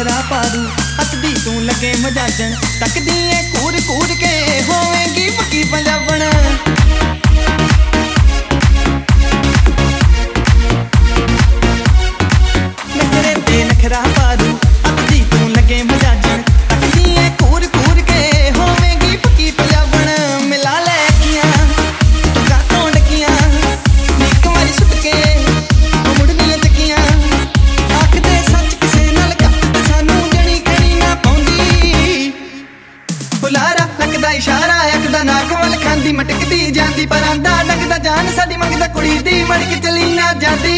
नखरा पारू हसदी तू लगे मजाजन तकदी है कूद कूद के होवेगी पक्की पंजाबन नखरे ते नखरा पारू हसदी तू लगे मजाजन तकदी है कूद कूद के होवेगी पक्की पंजाबन मिला ले अखियां तू गातों डकियां एक बारी सुट के मुड़नियां तकियां आखदे सच किसे नाल गप सानू जणी करी ना पाउंदी बुलारा लगदा इशारा अखदा नाक वल खांदी मटकदी जांदी पर आंदा डंगदा जान साडी मंगदा कुड़ी दी मड़ के चली ना जांदी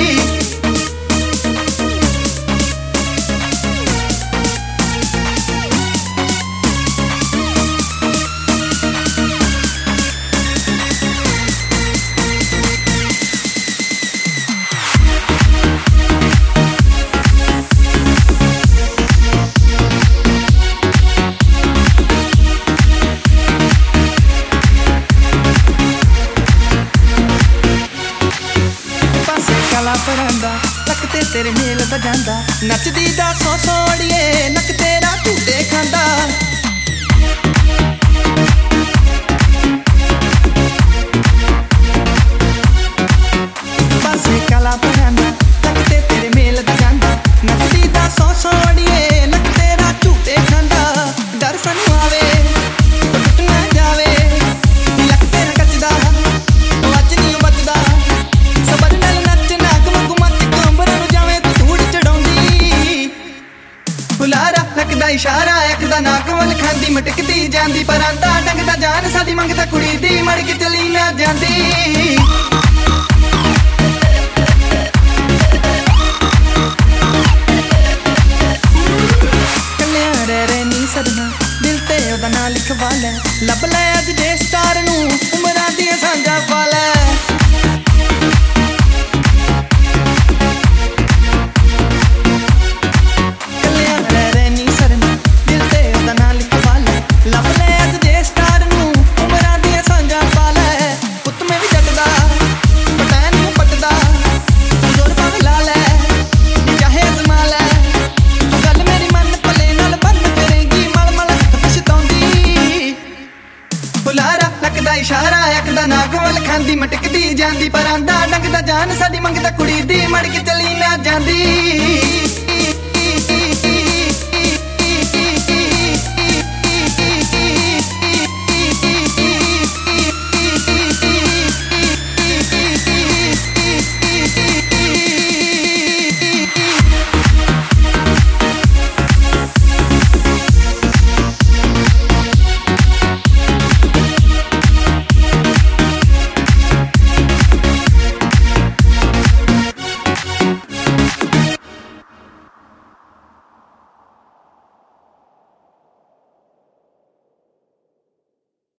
परांदा तक ते तेरे मेल दा जांदा नचदी दा सौ सोड़िए नक तेरा झूटे खांदा पासे काला परांदा तक ते तेरे मेल दा जांदा नचदी दा सौ सोड़िए नक तेरा झूटे खांदा डर सानू आवे टुट ना जावे लक तेरा कचदा वच नहीं बचदा सबर नाल बुलारा लगदा इशारा अखदा नाक वल खांदी मटकदी जांदी पर आंदा डंगदा जान साडी मंगदा कुड़ी दी मड़ के चली ना जांदी कलिया रे नी सदना दिल ते ओदा नाम लिखवा ले लब ले अज दे स्टार नू उमरां दी सांझा पा ले लगदा इशारा अखदा नाक वल खांदी मटकदी जांदी पर आंदा डंगदा जान साडी मंगदा कुड़ी दी मड़ के चली ना जांदी